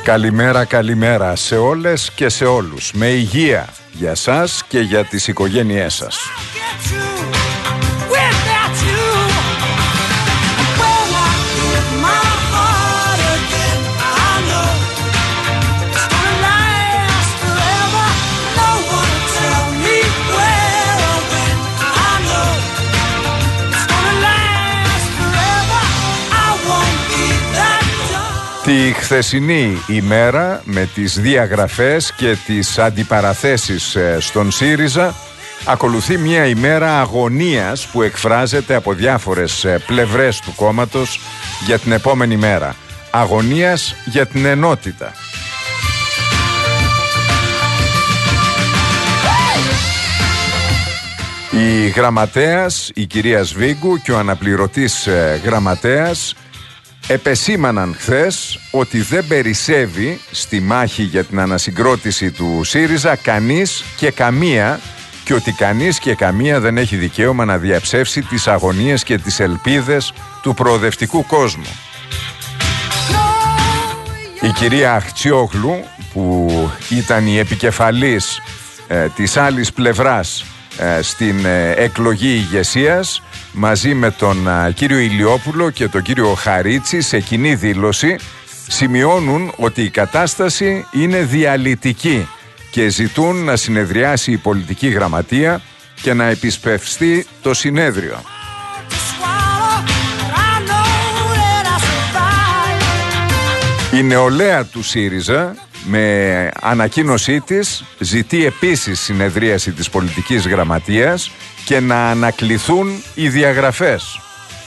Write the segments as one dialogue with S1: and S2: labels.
S1: Καλημέρα, καλημέρα σε όλες και σε όλους. Με υγεία για σας και για τις οικογένειές σας. Τη χθεσινή ημέρα με τις διαγραφές και τις αντιπαραθέσεις στον ΣΥΡΙΖΑ ακολουθεί μια ημέρα αγωνίας που εκφράζεται από διάφορες πλευρές του κόμματος για την επόμενη μέρα. Αγωνίας για την ενότητα. Η γραμματέας, η κυρία Σβίγκου, και ο αναπληρωτής γραμματέας επεσήμαναν χθες ότι δεν περισσεύει στη μάχη για την ανασυγκρότηση του ΣΥΡΙΖΑ κανείς και καμία, και ότι κανείς και καμία δεν έχει δικαίωμα να διαψεύσει τις αγωνίες και τις ελπίδες του προοδευτικού κόσμου. Η κυρία Αχτσιόγλου, που ήταν η επικεφαλής της άλλης πλευράς στην εκλογή ηγεσίας, μαζί με τον κύριο Ηλιόπουλο και τον κύριο Χαρίτση, σε κοινή δήλωση σημειώνουν ότι η κατάσταση είναι διαλυτική και ζητούν να συνεδριάσει η πολιτική γραμματεία και να επισπευστεί το συνέδριο. Η νεολαία του ΣΥΡΙΖΑ με ανακοίνωσή της ζητεί επίσης συνεδρίαση της πολιτικής γραμματείας και να ανακληθούν οι διαγραφές.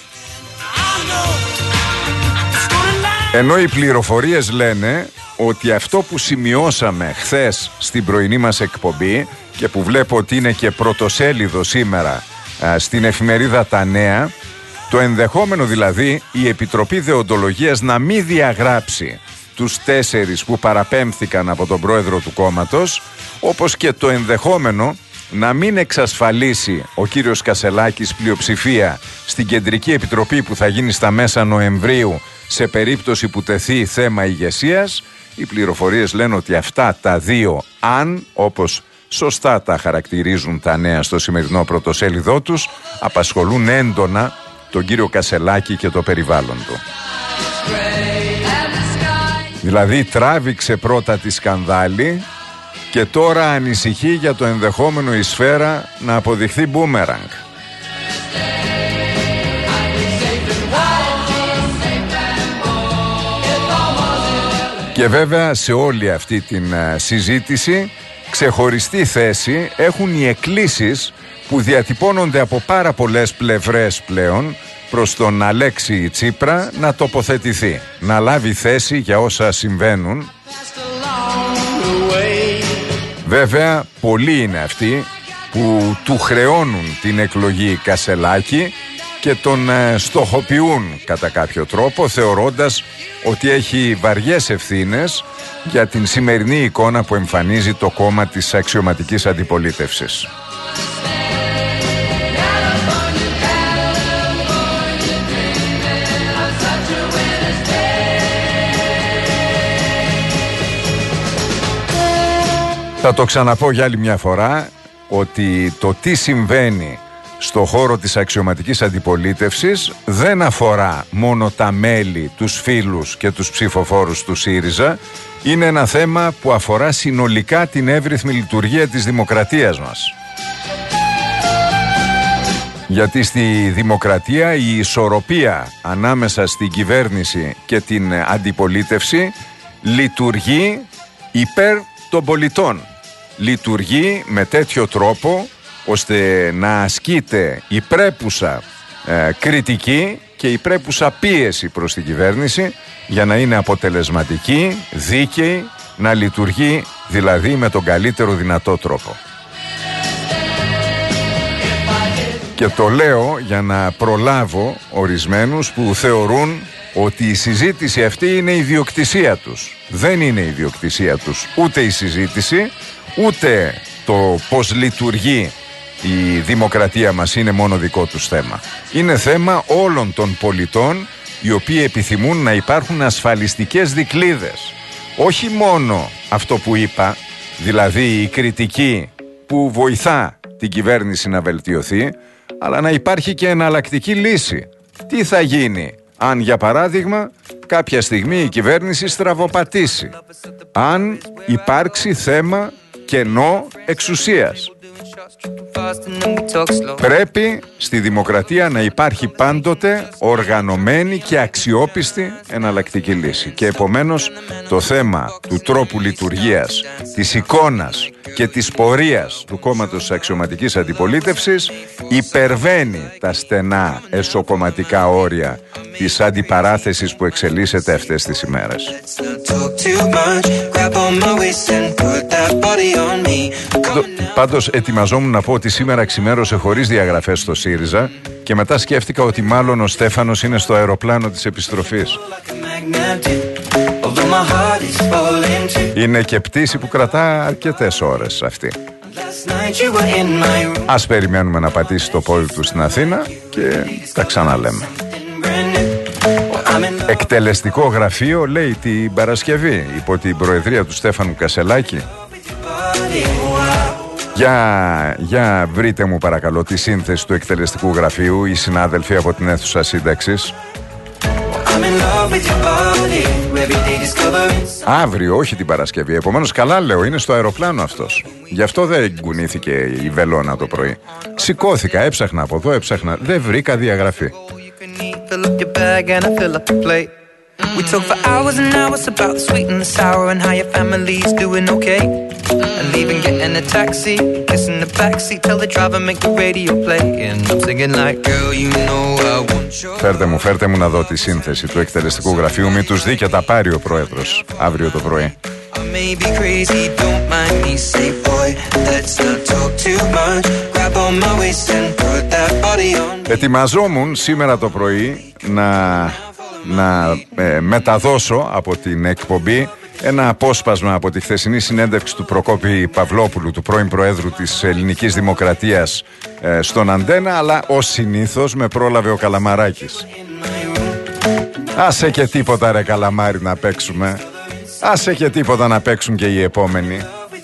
S1: Ενώ οι πληροφορίες λένε ότι αυτό που σημειώσαμε χθες στην πρωινή μας εκπομπή και που βλέπω ότι είναι και πρωτοσέλιδο σήμερα στην εφημερίδα Τα Νέα, το ενδεχόμενο δηλαδή η Επιτροπή Δεοντολογίας να μην διαγράψει τους 4 που παραπέμφθηκαν από τον πρόεδρο του κόμματος, όπως και το ενδεχόμενο να μην εξασφαλίσει ο κύριος Κασελάκης πλειοψηφία στην Κεντρική Επιτροπή που θα γίνει στα μέσα Νοεμβρίου σε περίπτωση που τεθεί θέμα ηγεσίας. Οι πληροφορίες λένε ότι αυτά τα δύο αν, όπως σωστά τα χαρακτηρίζουν Τα Νέα στο σημερινό πρωτοσέλιδό τους, απασχολούν έντονα τον κύριο Κασελάκη και το περιβάλλον του. Δηλαδή τράβηξε πρώτα τη σκανδάλη και τώρα ανησυχεί για το ενδεχόμενο η σφαίρα να αποδειχθεί μπούμεραγκ. Και βέβαια σε όλη αυτή την συζήτηση ξεχωριστή θέση έχουν οι εκκλήσεις που διατυπώνονται από πάρα πολλές πλευρές πλέον προς τον Αλέξη Τσίπρα να τοποθετηθεί, να λάβει θέση για όσα συμβαίνουν. Βέβαια, πολλοί είναι αυτοί που του χρεώνουν την εκλογή Κασελάκη και τον στοχοποιούν κατά κάποιο τρόπο, θεωρώντας ότι έχει βαριές ευθύνες για την σημερινή εικόνα που εμφανίζει το κόμμα της αξιωματικής αντιπολίτευσης. Θα το ξαναπώ για άλλη μια φορά ότι το τι συμβαίνει στο χώρο της αξιωματικής αντιπολίτευσης δεν αφορά μόνο τα μέλη, τους φίλους και τους ψηφοφόρους του ΣΥΡΙΖΑ. Είναι ένα θέμα που αφορά συνολικά την εύρυθμη λειτουργία της δημοκρατίας μας. Γιατί στη δημοκρατία η ισορροπία ανάμεσα στην κυβέρνηση και την αντιπολίτευση λειτουργεί υπέρ των πολιτών. Λειτουργεί με τέτοιο τρόπο ώστε να ασκείται η πρέπουσα κριτική και η πρέπουσα πίεση προς την κυβέρνηση για να είναι αποτελεσματική, δίκαιη, να λειτουργεί δηλαδή με τον καλύτερο δυνατό τρόπο. Και το λέω για να προλάβω ορισμένους που θεωρούν ότι η συζήτηση αυτή είναι ιδιοκτησία τους. Δεν είναι ιδιοκτησία τους ούτε η συζήτηση, ούτε το πώς λειτουργεί η δημοκρατία μας είναι μόνο δικό τους θέμα. Είναι θέμα όλων των πολιτών οι οποίοι επιθυμούν να υπάρχουν ασφαλιστικές δικλείδες όχι μόνο αυτό που είπα, δηλαδή η κριτική που βοηθά την κυβέρνηση να βελτιωθεί, αλλά να υπάρχει και εναλλακτική λύση. Τι θα γίνει αν, για παράδειγμα, κάποια στιγμή η κυβέρνηση στραβοπατήσει, αν υπάρξει θέμα κενό εξουσίας? Πρέπει στη δημοκρατία να υπάρχει πάντοτε οργανωμένη και αξιόπιστη εναλλακτική λύση. Και επομένως το θέμα του τρόπου λειτουργίας, της εικόνας και της πορείας του κόμματος της αξιωματικής αντιπολίτευσης υπερβαίνει τα στενά εσωκομματικά όρια της αντιπαράθεσης που εξελίσσεται αυτές τις ημέρες. Πάντως ετοιμαζόμουν να πω ότι σήμερα ξημέρωσε χωρίς διαγραφές στο ΣΥΡΙΖΑ και μετά σκέφτηκα ότι μάλλον ο Στέφανος είναι στο αεροπλάνο της επιστροφής. Είναι και πτήση που κρατά αρκετές ώρες αυτή. Ας περιμένουμε να πατήσει το πόδι του στην Αθήνα και τα ξαναλέμε. Εκτελεστικό γραφείο, λέει, την Παρασκευή υπό την προεδρία του Στέφανου Κασελάκη. Για βρείτε μου παρακαλώ τη σύνθεση του εκτελεστικού γραφείου, οι συνάδελφοι από την αίθουσα σύνταξης. Αύριο, όχι την Παρασκευή. Επομένως καλά λέω, είναι στο αεροπλάνο αυτός. Γι' αυτό δεν κουνήθηκε η βελόνα το πρωί. Σηκώθηκα, έψαχνα από εδώ, έψαχνα. Δεν βρήκα διαγραφή. We talk for hours and hours about the sweet and the sour and how your family's doing okay. And leaving, getting a taxi, kissing the backseat, tell the driver make the radio play. And I'm singing like, girl, you know I want your... Φέρτε μου να δω τη σύνθεση του εκτελεστικού γραφείου. Μην τους δει και τα πάρει ο πρόεδρος αύριο το πρωί. I may be crazy, don't mind me, say boy, let's not talk too much. Grab on my waist and put that body on. Ετοιμαζόμουν σήμερα το πρωί να μεταδώσω από την εκπομπή ένα απόσπασμα από τη χθεσινή συνέντευξη του Προκόπη Παυλόπουλου, του πρώην Προέδρου της Ελληνικής Δημοκρατίας, στον Αντένα, αλλά ως συνήθως με πρόλαβε ο Καλαμαράκης. Άσε και τίποτα ρε Καλαμάρη να παίξουμε. Άσε και τίποτα να παίξουν και οι επόμενοι.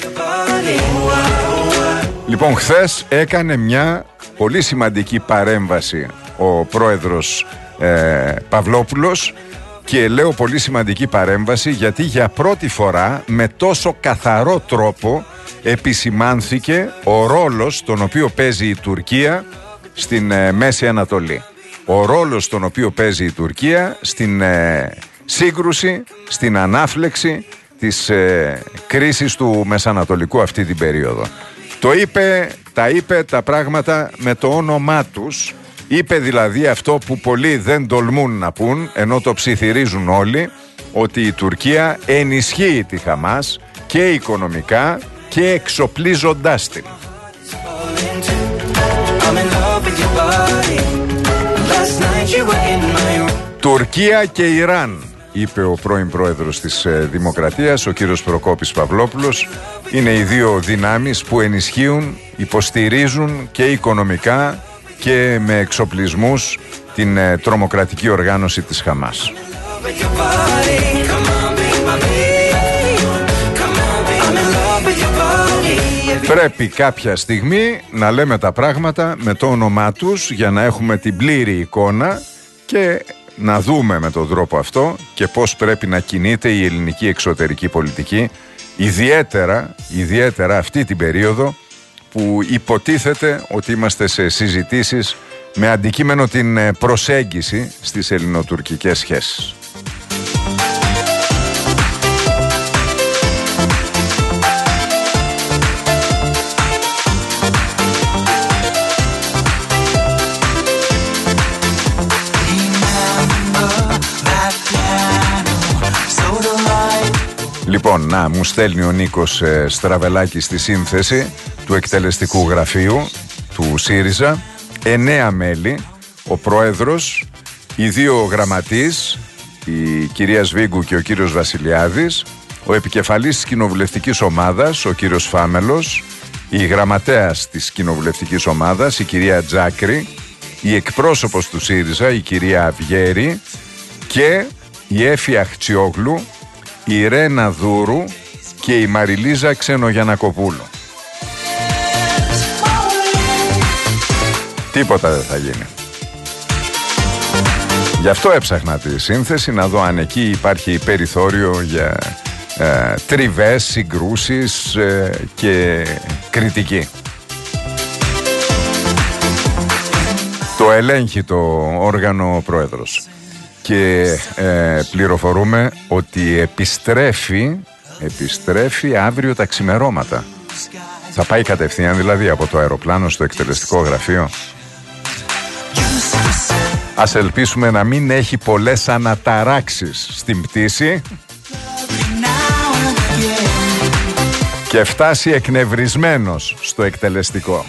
S1: Λοιπόν, χθες έκανε μια πολύ σημαντική παρέμβαση ο πρόεδρος Παυλόπουλος, και λέω πολύ σημαντική παρέμβαση γιατί για πρώτη φορά με τόσο καθαρό τρόπο επισημάνθηκε ο ρόλος τον οποίο παίζει η Τουρκία στην Μέση Ανατολή. Ο ρόλος τον οποίο παίζει η Τουρκία στην σύγκρουση, στην ανάφλεξη της κρίσης του Μεσανατολικού αυτή την περίοδο. Τα είπε τα πράγματα με το όνομά τους. Είπε δηλαδή αυτό που πολλοί δεν τολμούν να πούν, ενώ το ψιθυρίζουν όλοι, ότι η Τουρκία ενισχύει τη Χαμάς και οικονομικά και εξοπλίζοντάς την. Τουρκία και Ιράν, είπε ο πρώην πρόεδρος της Δημοκρατίας, ο κύριος Προκόπης Παυλόπουλος, είναι οι δύο δυνάμεις που ενισχύουν, υποστηρίζουν και οικονομικά και με εξοπλισμούς την τρομοκρατική οργάνωση της Χαμάς. Πρέπει κάποια στιγμή να λέμε τα πράγματα με το όνομά τους για να έχουμε την πλήρη εικόνα και να δούμε με τον τρόπο αυτό και πώς πρέπει να κινείται η ελληνική εξωτερική πολιτική, ιδιαίτερα αυτή την περίοδο που υποτίθεται ότι είμαστε σε συζητήσεις με αντικείμενο την προσέγγιση στις ελληνοτουρκικές σχέσεις. Λοιπόν, να μου στέλνει ο Νίκος Στραβελάκης στη σύνθεση του εκτελεστικού γραφείου του ΣΥΡΙΖΑ. 9 μέλη, ο πρόεδρος, οι 2 γραμματείς, η κυρία Σβίγκου και ο κύριος Βασιλιάδης, ο επικεφαλής της κοινοβουλευτικής ομάδας, ο κύριος Φάμελος, η γραμματέας της κοινοβουλευτικής ομάδας, η κυρία Τζάκρη, η εκπρόσωπος του ΣΥΡΙΖΑ, η κυρία Αυγέρη, και η Έφη Αχτσιόγλου, η Ρένα Δούρου και η Μαριλίζα Ξενογιαννακοπούλου. Τίποτα δεν θα γίνει. Γι' αυτό έψαχνα τη σύνθεση, να δω αν εκεί υπάρχει περιθώριο για τριβές, συγκρούσεις και κριτική. Το ελέγχει το όργανο ο πρόεδρος και πληροφορούμε ότι επιστρέφει αύριο τα ξημερώματα. Θα πάει κατευθείαν δηλαδή από το αεροπλάνο στο εκτελεστικό γραφείο. Ας ελπίσουμε να μην έχει πολλές αναταράξεις στην πτήση και φτάσει εκνευρισμένος στο εκτελεστικό.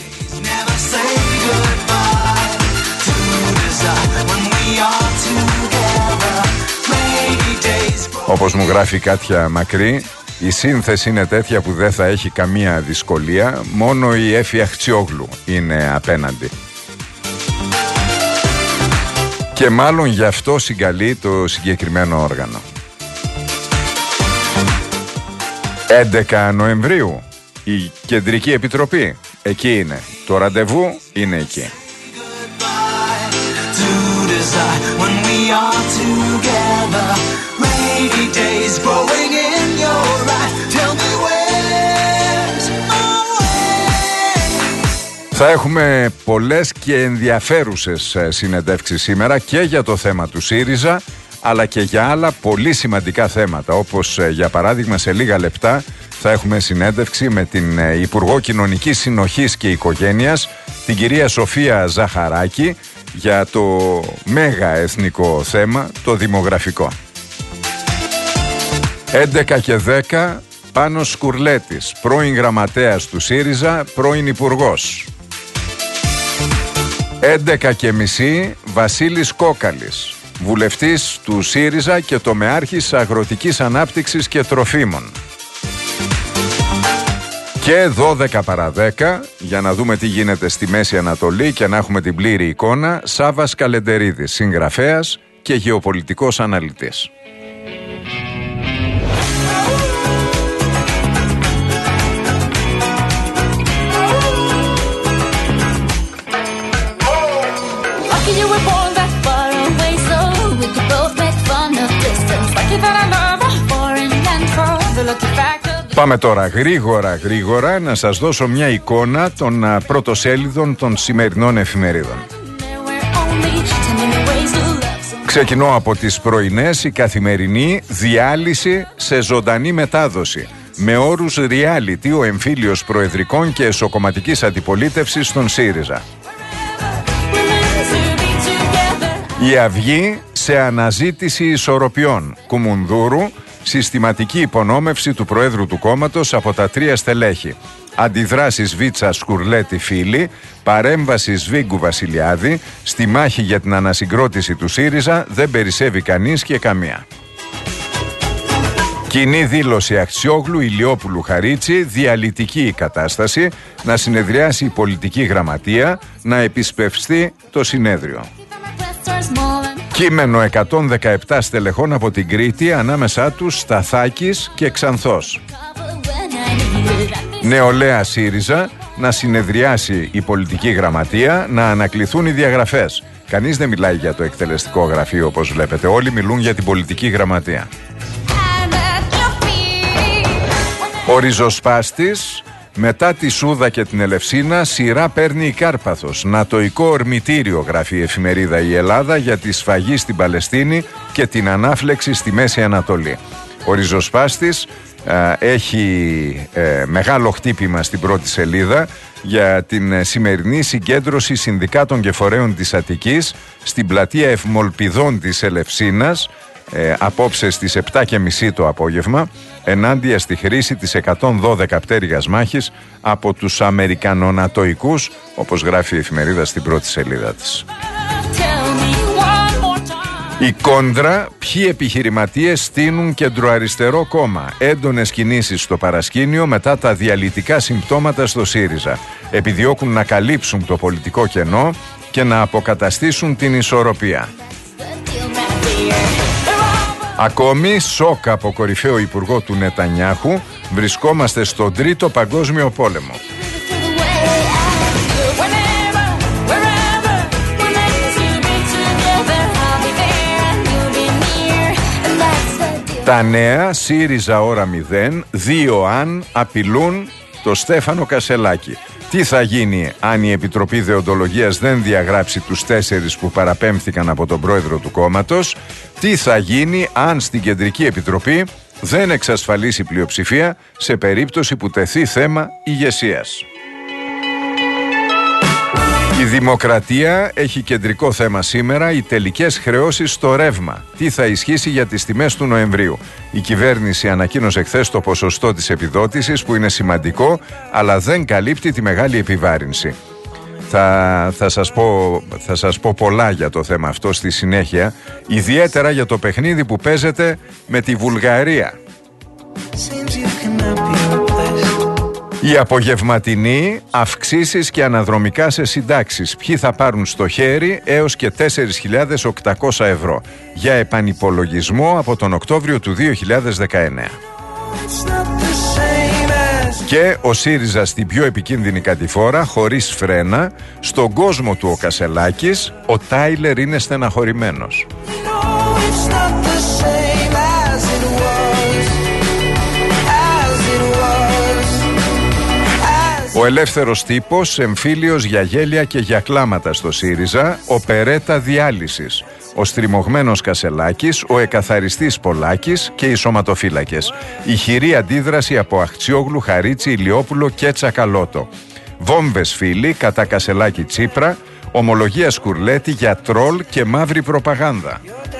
S1: Όπως μου γράφει Κάτια Μακρύ, η σύνθεση είναι τέτοια που δεν θα έχει καμία δυσκολία, μόνο η Έφη Αχτσιόγλου είναι απέναντι. Και μάλλον γι' αυτό συγκαλεί το συγκεκριμένο όργανο. 11 Νοεμβρίου η Κεντρική Επιτροπή, εκεί είναι. Το ραντεβού είναι εκεί. Θα έχουμε πολλές και ενδιαφέρουσες συνεντεύξεις σήμερα και για το θέμα του ΣΥΡΙΖΑ, αλλά και για άλλα πολύ σημαντικά θέματα, όπως για παράδειγμα σε λίγα λεπτά θα έχουμε συνέντευξη με την Υπουργό Κοινωνικής Συνοχής και Οικογένειας, την κυρία Σοφία Ζαχαράκη, για το μέγα εθνικό θέμα, το δημογραφικό. 11 και 10, Πάνος Σκουρλέτης, πρώην γραμματέας του ΣΥΡΙΖΑ, πρώην υπουργός. 11 και μισή, Βασίλης Κόκαλης, βουλευτής του ΣΥΡΙΖΑ και τομεάρχης αγροτικής ανάπτυξης και τροφίμων. Και 12 παρά 10, για να δούμε τι γίνεται στη Μέση Ανατολή και να έχουμε την πλήρη εικόνα, Σάββας Καλεντερίδης, συγγραφέας και γεωπολιτικός αναλυτής. Πάμε τώρα γρήγορα να σας δώσω μια εικόνα των πρωτοσέλιδων των σημερινών εφημερίδων. Ξεκινώ από τις πρωινές, η Καθημερινή, διάλυση σε ζωντανή μετάδοση. Με όρους reality ο εμφύλιος προεδρικών και εσωκομματικής αντιπολίτευσης στον ΣΥΡΙΖΑ. Η Αυγή σε αναζήτηση ισορροπιών. Κουμουνδούρου, συστηματική υπονόμευση του Προέδρου του κόμματος από τα 3 στελέχη. Αντιδράσεις Βίτσα Σκουρλέτη Φίλη, παρέμβαση Σβίγκου Βασιλιάδη, στη μάχη για την ανασυγκρότηση του ΣΥΡΙΖΑ δεν περισσεύει κανείς και καμία. Κοινή δήλωση Αχτσιόγλου, Ηλιόπουλου, Χαρίτσι, διαλυτική η κατάσταση, να συνεδριάσει η πολιτική γραμματεία, να επισπευστεί το συνέδριο. Κείμενο 117 στελεχών από την Κρήτη, ανάμεσά τους Σταθάκης και Ξανθός. Νεολαία ΣΥΡΙΖΑ, να συνεδριάσει η πολιτική γραμματεία, να ανακληθούν οι διαγραφές. Κανείς δεν μιλάει για το εκτελεστικό γραφείο, όπως βλέπετε. Όλοι μιλούν για την πολιτική γραμματεία. Ο ριζοσπάστης, μετά τη Σούδα και την Ελευσίνα, σειρά παίρνει η Κάρπαθος. Νατοϊκό ορμητήριο, γράφει η εφημερίδα Η Ελλάδα, για τη σφαγή στην Παλαιστίνη και την ανάφλεξη στη Μέση Ανατολή. Ο ριζοσπάστης έχει μεγάλο χτύπημα στην πρώτη σελίδα για την σημερινή συγκέντρωση συνδικάτων και φορέων της Αττικής στην πλατεία Ευμολπιδών της Ελευσίνας, απόψε στις 7:30 το απόγευμα, ενάντια στη χρήση της 112 πτέρυγας μάχης από τους Αμερικανονατοϊκούς, όπως γράφει η εφημερίδα στην πρώτη σελίδα της. Η Κόντρα, ποιοι επιχειρηματίες στείνουν κεντροαριστερό κόμμα. Έντονες κινήσεις στο παρασκήνιο μετά τα διαλυτικά συμπτώματα στο ΣΥΡΙΖΑ. Επιδιώκουν να καλύψουν το πολιτικό κενό και να αποκαταστήσουν την ισορροπία. Ακόμη, σοκ από κορυφαίο υπουργό του Νετανιάχου, βρισκόμαστε στον Τρίτο Παγκόσμιο Πόλεμο. Τα νέα, ΣΥΡΙΖΑ ώρα 0, 2 αν απειλούν το Στέφανο Κασελάκη. Τι θα γίνει αν η Επιτροπή Δεοντολογίας δεν διαγράψει τους 4 που παραπέμφθηκαν από τον πρόεδρο του κόμματος? Τι θα γίνει αν στην Κεντρική Επιτροπή δεν εξασφαλίσει πλειοψηφία σε περίπτωση που τεθεί θέμα ηγεσίας? Η Δημοκρατία έχει κεντρικό θέμα σήμερα οι τελικές χρεώσεις στο ρεύμα. Τι θα ισχύσει για τις τιμές του Νοεμβρίου? Η κυβέρνηση ανακοίνωσε χθες το ποσοστό της επιδότησης που είναι σημαντικό, αλλά δεν καλύπτει τη μεγάλη επιβάρυνση. Θα σας πω πολλά για το θέμα αυτό στη συνέχεια, ιδιαίτερα για το παιχνίδι που παίζεται με τη Βουλγαρία. Η απογευματινή, αυξήσεις και αναδρομικά σε συντάξεις. Ποιοι θα πάρουν στο χέρι έως και 4.800 ευρώ για επανυπολογισμό από τον Οκτώβριο του 2019. Και ο ΣΥΡΙΖΑ στην πιο επικίνδυνη κατηφόρα, χωρίς φρένα. Στον κόσμο του ο Κασελάκης, ο Τάιλερ είναι στεναχωρημένος. Ο ελεύθερος τύπος, εμφύλιος για γέλια και για κλάματα στο ΣΥΡΙΖΑ, οπερέτα διάλυσης. Ο στριμωγμένος Κασελάκης, ο εκαθαριστής Πολάκης και οι σωματοφύλακες. Ηχηρή αντίδραση από Αχτσιόγλου, Χαρίτσι, Ηλιόπουλο και Τσακαλώτο. Βόμβες φίλοι κατά Κασελάκη Τσίπρα, ομολογία Σκουρλέτη για τρόλ και μαύρη προπαγάνδα.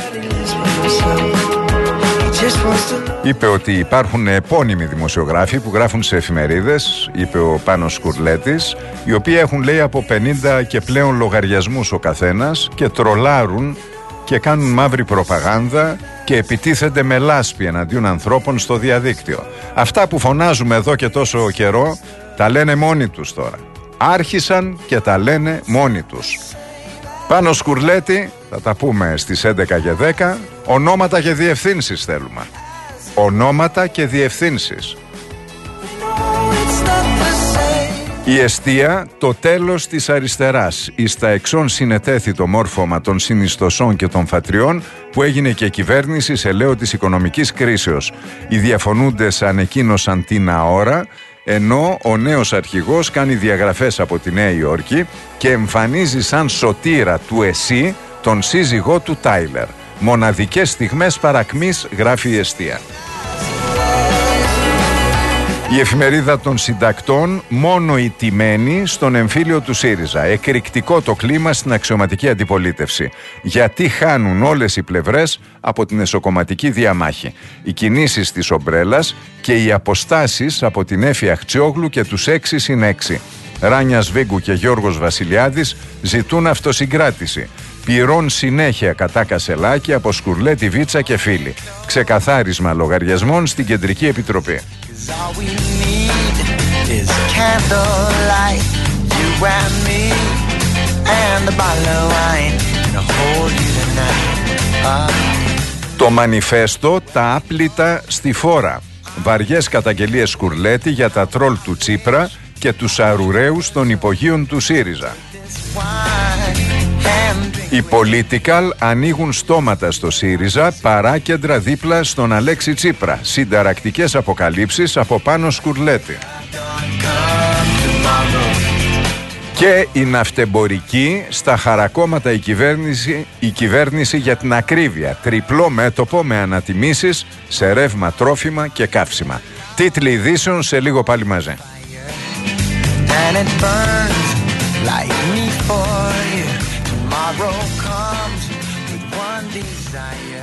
S1: Είπε ότι υπάρχουν επώνυμοι δημοσιογράφοι που γράφουν σε εφημερίδες, είπε ο Πάνος Σκουρλέτης, οι οποίοι έχουν, λέει, από 50 και πλέον λογαριασμούς ο καθένας και τρολάρουν και κάνουν μαύρη προπαγάνδα και επιτίθενται με λάσπη εναντίον ανθρώπων στο διαδίκτυο. Αυτά που φωνάζουμε εδώ και τόσο καιρό τα λένε μόνοι τους τώρα. Άρχισαν και τα λένε μόνοι τους. Πάνω Σκουρλέτη, θα τα πούμε στις 11 και 10, ονόματα και διευθύνσεις θέλουμε. Ονόματα και διευθύνσεις. Η εστία, το τέλος της αριστεράς. Εις τα εξών συνετέθη το μόρφωμα των συνιστοσών και των φατριών που έγινε και κυβέρνηση σε λέω της οικονομικής κρίσεως. Οι διαφωνούντες ανεκοίνωσαν την αόρα, ενώ ο νέος αρχηγός κάνει διαγραφές από τη Νέα Υόρκη και εμφανίζει σαν σωτήρα του ΕΣΥ τον σύζυγό του Τάιλερ. Μοναδικές στιγμές παρακμής, γράφει η εστία. Η εφημερίδα των συντακτών, μόνο οι τιμένοι στον εμφύλιο του ΣΥΡΙΖΑ. Εκρηκτικό το κλίμα στην αξιωματική αντιπολίτευση. Γιατί χάνουν όλες οι πλευρές από την εσωκομματική διαμάχη. Οι κινήσεις της ομπρέλας και οι αποστάσεις από την Έφη Αχτσιόγλου και τους 6+6. Ράνια Σβίγκου και Γιώργος Βασιλιάδης ζητούν αυτοσυγκράτηση. Πυρών συνέχεια κατά Κασελάκη από Σκουρλέτη, Βίτσα και φίλοι. Ξεκαθάρισμα λογαριασμών στην Κεντρική Επιτροπή. Το μανιφέστο, τα άπλυτα στη φόρα. Βαριές καταγγελίες Σκουρλέτη για τα τρόλ του Τσίπρα και τους αρουραίους των υπογείων του ΣΥΡΙΖΑ. Οι Political ανοίγουν στόματα στο ΣΥΡΙΖΑ, παράκεντρα δίπλα στον Αλέξη Τσίπρα. Συνταρακτικές αποκαλύψεις από Πάνο Σκουρλέτη. Και η ναυτεμπορική, στα χαρακόμματα η κυβέρνηση για την ακρίβεια. Τριπλό μέτωπο με ανατιμήσεις σε ρεύμα, τρόφιμα και καύσιμα. Τίτλοι ειδήσεων σε λίγο πάλι μαζί. Like me for you, tomorrow comes with one desire.